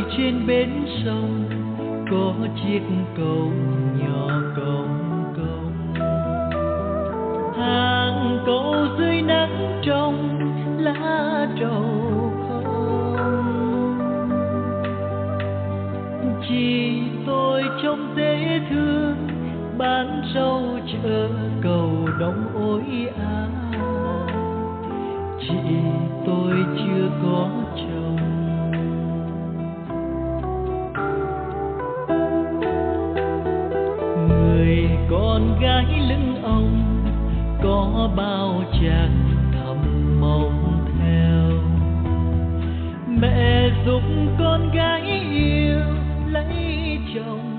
trên bến sông có chiếc cầu nhỏ cong cong, hàng câu dưới nắng trong lá trầu không. Chỉ tôi trông dễ thương bán rau chợ cầu đóng ối á, chị tôi chưa có chồng. Người con gái lưng ông có bao chàng thầm mong theo, mẹ giúp con gái yêu lấy chồng